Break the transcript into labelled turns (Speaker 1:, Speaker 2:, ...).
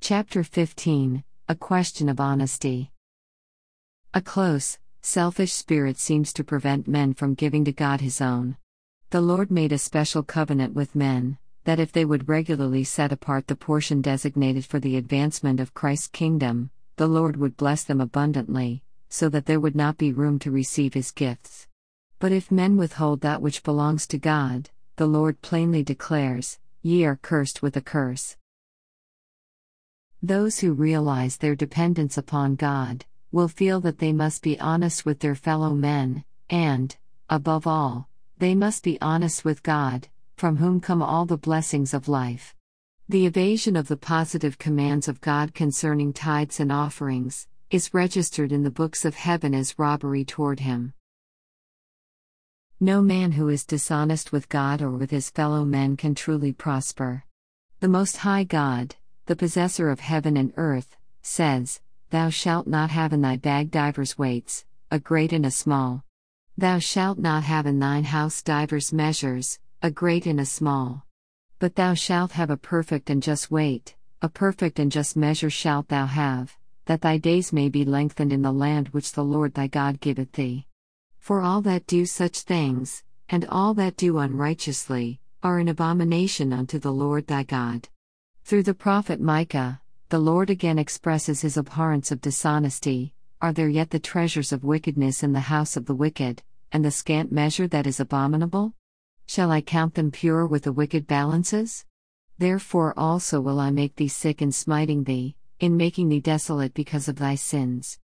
Speaker 1: Chapter 15 A Question of Honesty. A close, selfish spirit seems to prevent men from giving to God His own. The Lord made a special covenant with men, that if they would regularly set apart the portion designated for the advancement of Christ's kingdom, the Lord would bless them abundantly, so that there would not be room to receive His gifts. But if men withhold that which belongs to God, the Lord plainly declares, "Ye are cursed with a curse." Those who realize their dependence upon God will feel that they must be honest with their fellow men, and, above all, they must be honest with God, from whom come all the blessings of life. The evasion of the positive commands of God concerning tithes and offerings is registered in the books of heaven as robbery toward Him. No man who is dishonest with God or with his fellow men can truly prosper. The Most High God, the possessor of heaven and earth, says, "Thou shalt not have in thy bag divers weights, a great and a small. Thou shalt not have in thine house divers measures, a great and a small. But thou shalt have a perfect and just weight, a perfect and just measure shalt thou have, that thy days may be lengthened in the land which the Lord thy God giveth thee. For all that do such things, and all that do unrighteously, are an abomination unto the Lord thy God." Through the prophet Micah, the Lord again expresses His abhorrence of dishonesty. Are there yet the treasures of wickedness in the house of the wicked, and the scant measure that is abominable? Shall I count them pure with the wicked balances? Therefore also will I make thee sick in smiting thee, in making thee desolate because of thy sins.